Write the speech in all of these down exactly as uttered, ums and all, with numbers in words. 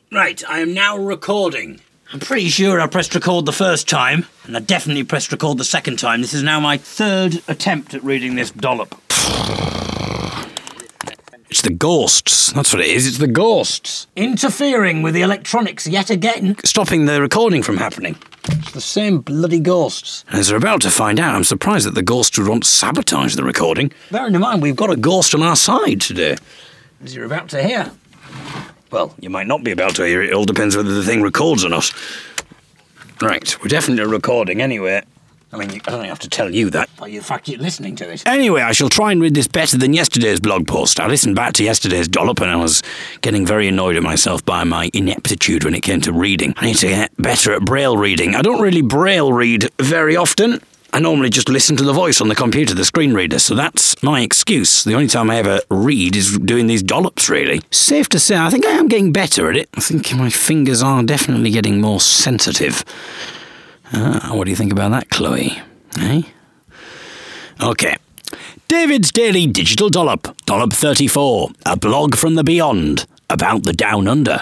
Right, I am now recording. I'm pretty sure I pressed record the first time, and I definitely pressed record the second time. This is now my third attempt at reading this dollop. It's the ghosts. That's what it is. It's the ghosts. Interfering with the electronics yet again. Stopping the recording from happening. It's the same bloody ghosts. As we're about to find out, I'm surprised that the ghosts would want to sabotage the recording. Bearing in mind, we've got a ghost on our side today, as you're about to hear. Well, you might not be about to hear it. It all depends whether the thing records or not. Right, we're definitely recording anyway. I mean, I don't have to tell you that. Well, in fact, you're listening to it. Anyway, I shall try and read this better than yesterday's blog post. I listened back to yesterday's dollop and I was getting very annoyed at myself by my ineptitude when it came to reading. I need to get better at braille reading. I don't really braille read very often. I normally just listen to the voice on the computer, the screen reader, so that's my excuse. The only time I ever read is doing these dollops, really. Safe to say, I think I am getting better at it. I think my fingers are definitely getting more sensitive. Ah, what do you think about that, Chloe? Eh? Okay. David's Daily Digital Dollop, Dollop thirty-four, a blog from the beyond, about the Down Under.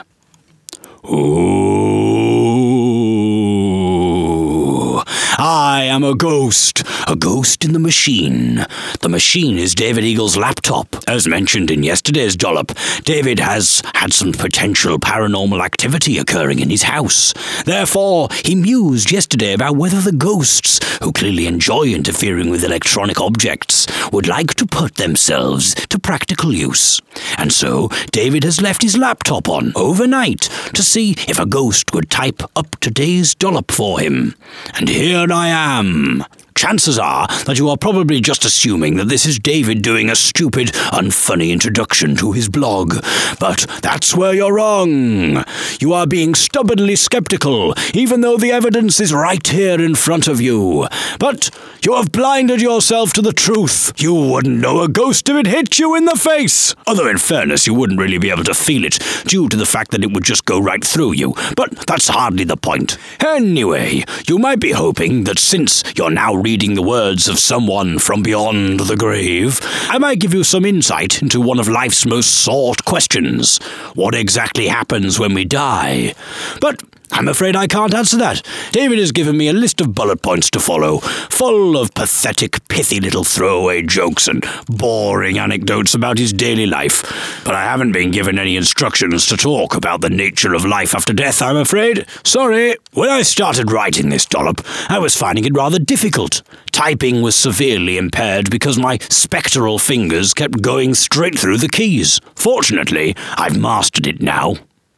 Ooh, I am a ghost, a ghost in the machine. The machine is David Eagle's laptop. As mentioned in yesterday's dollop, David has had some potential paranormal activity occurring in his house. Therefore, he mused yesterday about whether the ghosts, who clearly enjoy interfering with electronic objects, would like to put themselves to practical use. And so, David has left his laptop on overnight to see if a ghost would type up today's dollop for him. And here I am. Chances are that you are probably just assuming that this is David doing a stupid, unfunny introduction to his blog. But that's where you're wrong. You are being stubbornly skeptical, even though the evidence is right here in front of you. But you have blinded yourself to the truth. You wouldn't know a ghost if it hit you in the face. Although in fairness, you wouldn't really be able to feel it, due to the fact that it would just go right through you. But that's hardly the point. Anyway, you might be hoping that since you're now reading the words of someone from beyond the grave, I might give you some insight into one of life's most sought questions. What exactly happens when we die? But I'm afraid I can't answer that. David has given me a list of bullet points to follow, full of pathetic, pithy little throwaway jokes and boring anecdotes about his daily life. But I haven't been given any instructions to talk about the nature of life after death, I'm afraid. Sorry. When I started writing this dollop, I was finding it rather difficult. Typing was severely impaired because my spectral fingers kept going straight through the keys. Fortunately, I've mastered it now.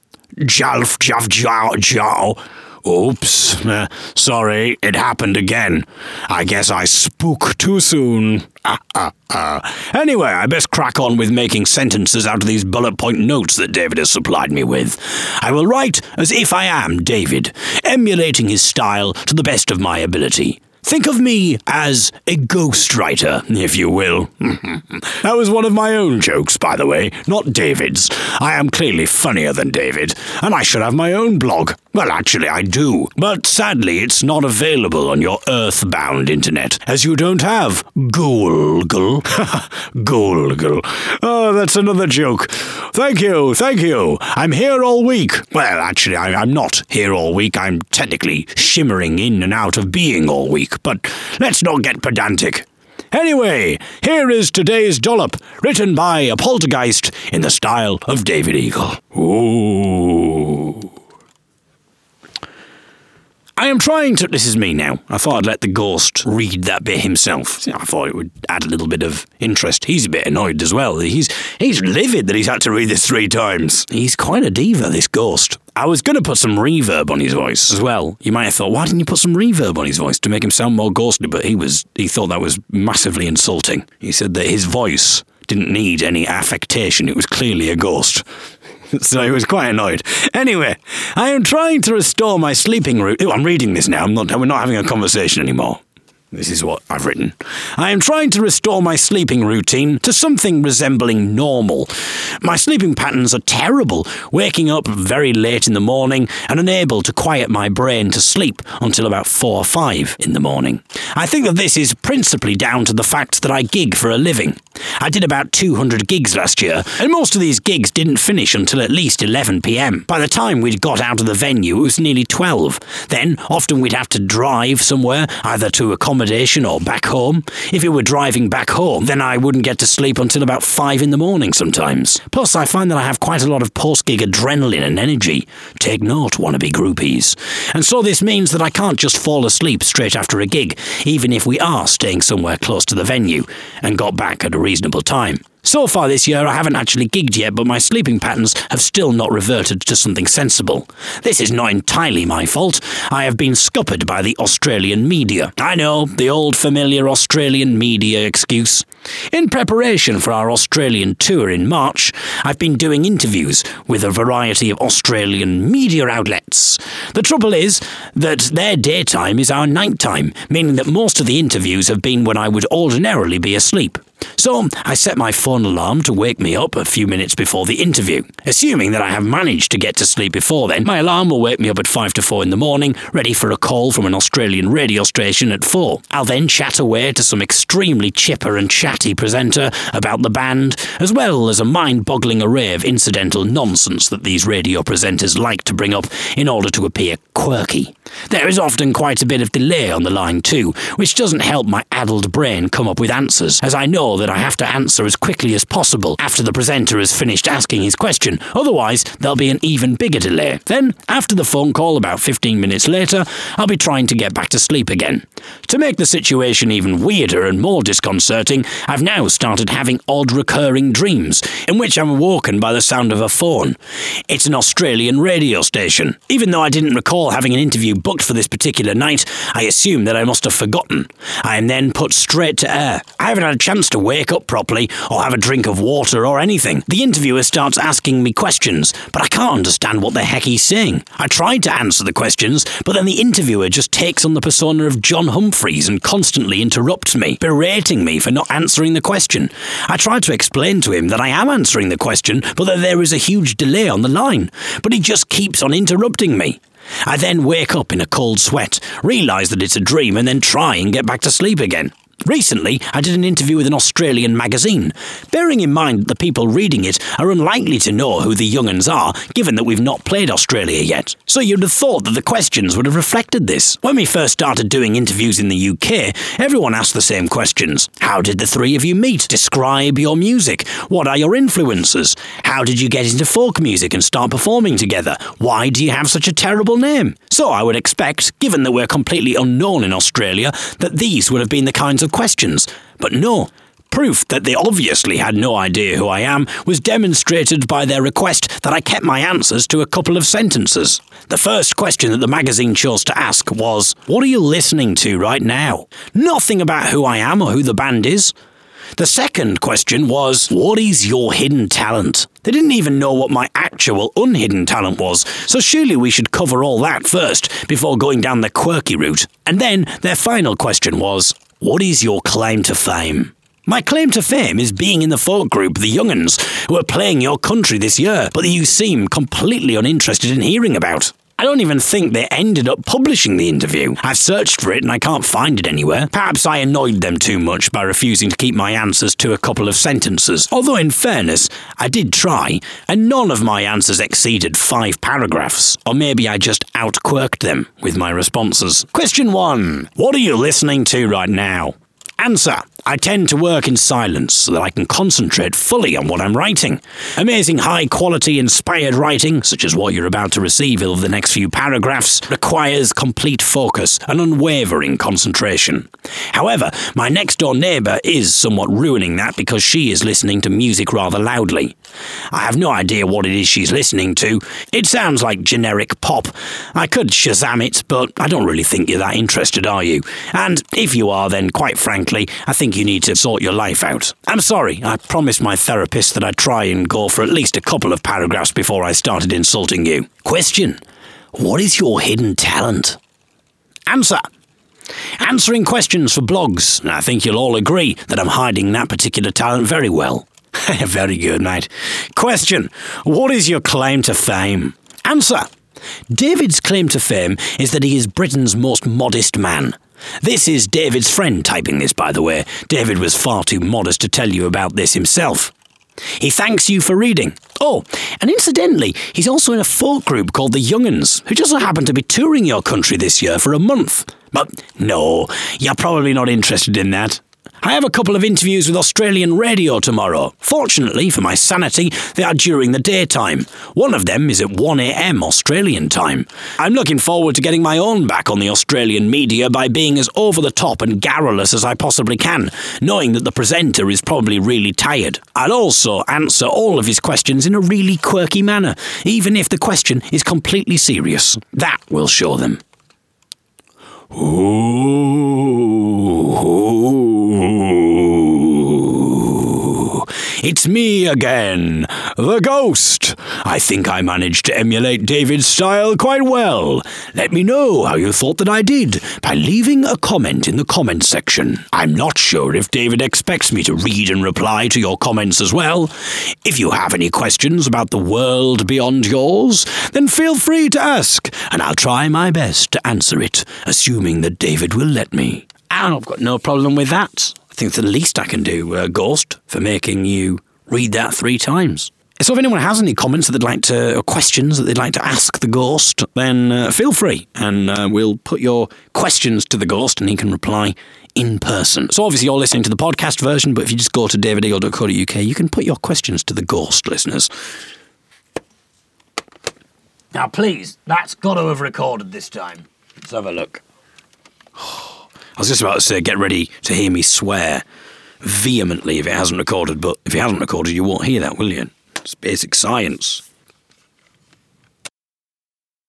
Jalf, jav, jow, jow. Oops, uh, sorry, it happened again. I guess I spoke too soon. Ah, ah, ah. Anyway, I best crack on with making sentences out of these bullet point notes that David has supplied me with. I will write as if I am David, emulating his style to the best of my ability. Think of me as a ghostwriter, if you will. That was one of my own jokes, by the way, not David's. I am clearly funnier than David, and I should have my own blog. Well, actually, I do, but sadly it's not available on your earthbound internet, as you don't have Google. Google. Oh, that's another joke. Thank you, thank you. I'm here all week. Well, actually, I, I'm not here all week. I'm technically shimmering in and out of being all week. But let's not get pedantic. Anyway, here is today's dollop, written by a poltergeist in the style of David Eagle. Ooh. I am trying to... This is me now. I thought I'd let the ghost read that bit himself. I thought it would add a little bit of interest. He's a bit annoyed as well. He's he's livid that he's had to read this three times. He's quite a diva, this ghost. I was going to put some reverb on his voice as well. You might have thought, why didn't you put some reverb on his voice to make him sound more ghostly? But he was he thought that was massively insulting. He said that his voice didn't need any affectation. It was clearly a ghost. So he was quite annoyed. Anyway, I am trying to restore my sleeping routine. I'm reading this now. I'm not, we're not having a conversation anymore. This is what I've written. I am trying to restore my sleeping routine to something resembling normal. My sleeping patterns are terrible, waking up very late in the morning and unable to quiet my brain to sleep until about four or five in the morning. I think that this is principally down to the fact that I gig for a living. I did about two hundred gigs last year, and most of these gigs didn't finish until at least eleven p m. By the time we'd got out of the venue, it was nearly twelve. Then, often we'd have to drive somewhere, either to accommodation or back home. If we were driving back home, then I wouldn't get to sleep until about five in the morning sometimes. Plus, I find that I have quite a lot of post-gig adrenaline and energy. Take note, wannabe groupies. And so this means that I can't just fall asleep straight after a gig, even if we are staying somewhere close to the venue, and got back at a reasonable time. So far this year, I haven't actually gigged yet, but my sleeping patterns have still not reverted to something sensible. This is not entirely my fault. I have been scuppered by the Australian media. I know, the old familiar Australian media excuse. In preparation for our Australian tour in March, I've been doing interviews with a variety of Australian media outlets. The trouble is that their daytime is our nighttime, meaning that most of the interviews have been when I would ordinarily be asleep. So I set my phone alarm to wake me up a few minutes before the interview. Assuming that I have managed to get to sleep before then, my alarm will wake me up at five to four in the morning, ready for a call from an Australian radio station at four. I'll then chat away to some extremely chipper and chatty presenter about the band, as well as a mind-boggling array of incidental nonsense that these radio presenters like to bring up in order to appear quirky. There is often quite a bit of delay on the line too, which doesn't help my addled brain come up with answers, as I know that I have to answer as quickly as possible after the presenter has finished asking his question, otherwise there'll be an even bigger delay. Then, after the phone call about fifteen minutes later, I'll be trying to get back to sleep again. To make the situation even weirder and more disconcerting, I've now started having odd recurring dreams, in which I'm awoken by the sound of a phone. It's an Australian radio station. Even though I didn't recall having an interview booked for this particular night, I assume that I must have forgotten. I am then put straight to air. I haven't had a chance to wake up properly or have a drink of water or anything. The interviewer starts asking me questions, but I can't understand what the heck he's saying. I tried to answer the questions, but then the interviewer just takes on the persona of John Humphreys and constantly interrupts me, berating me for not answering the question. I tried to explain to him that I am answering the question, but that there is a huge delay on the line, but he just keeps on interrupting me. I then wake up in a cold sweat, realise that it's a dream, and then try and get back to sleep again. Recently, I did an interview with an Australian magazine, bearing in mind that the people reading it are unlikely to know who the young'uns are, given that we've not played Australia yet. So you'd have thought that the questions would have reflected this. When we first started doing interviews in the U K, everyone asked the same questions. How did the three of you meet? Describe your music. What are your influences? How did you get into folk music and start performing together? Why do you have such a terrible name? So I would expect, given that we're completely unknown in Australia, that these would have been the kinds of questions. But no. Proof that they obviously had no idea who I am was demonstrated by their request that I kept my answers to a couple of sentences. The first question that the magazine chose to ask was, "What are you listening to right now?" Nothing about who I am or who the band is. The second question was, "What is your hidden talent?" They didn't even know what my actual unhidden talent was, so surely we should cover all that first before going down the quirky route. And then their final question was, "What is your claim to fame?" My claim to fame is being in the folk group The Young'uns, who are playing your country this year, but that you seem completely uninterested in hearing about. I don't even think they ended up publishing the interview. I've searched for it and I can't find it anywhere. Perhaps I annoyed them too much by refusing to keep my answers to a couple of sentences. Although in fairness, I did try, and none of my answers exceeded five paragraphs. Or maybe I just outquirked them with my responses. Question one. What are you listening to right now? Answer. I tend to work in silence so that I can concentrate fully on what I'm writing. Amazing high-quality inspired writing, such as what you're about to receive over the next few paragraphs, requires complete focus and unwavering concentration. However, my next-door neighbour is somewhat ruining that because she is listening to music rather loudly. I have no idea what it is she's listening to. It sounds like generic pop. I could Shazam it, but I don't really think you're that interested, are you? And if you are, then quite frankly, I think you need to sort your life out. I'm sorry, I promised my therapist that I'd try and go for at least a couple of paragraphs before I started insulting you. Question. What is your hidden talent? Answer. Answering questions for blogs. I think you'll all agree that I'm hiding that particular talent very well. Very good, mate. Question. What is your claim to fame? Answer. David's claim to fame is that he is Britain's most modest man. This is David's friend typing this, by the way. David was far too modest to tell you about this himself. He thanks you for reading. Oh, and incidentally, he's also in a folk group called the Young'uns, who just so happen to be touring your country this year for a month. But no, you're probably not interested in that. I have a couple of interviews with Australian radio tomorrow. Fortunately, for my sanity, they are during the daytime. One of them is at one a.m. Australian time. I'm looking forward to getting my own back on the Australian media by being as over-the-top and garrulous as I possibly can, knowing that the presenter is probably really tired. I'll also answer all of his questions in a really quirky manner, even if the question is completely serious. That will show them. Ooh, it's me again, the Ghost. I think I managed to emulate David's style quite well. Let me know how you thought that I did by leaving a comment in the comment section. I'm not sure if David expects me to read and reply to your comments as well. If you have any questions about the world beyond yours, then feel free to ask, and I'll try my best to answer it, assuming that David will let me. And I've got no problem with that. I think it's the least I can do, uh, Ghost, for making you read that three times. So if anyone has any comments that they'd like to, or questions that they'd like to ask the Ghost, then uh, feel free, and uh, we'll put your questions to the Ghost and he can reply in person. So obviously you're listening to the podcast version, but if you just go to david eagle dot co dot uk, you can put your questions to the Ghost, listeners. Now please, that's got to have recorded this time. Let's have a look. I was just about to say, get ready to hear me swear vehemently if it hasn't recorded, but if it hasn't recorded, you won't hear that, will you? It's basic science.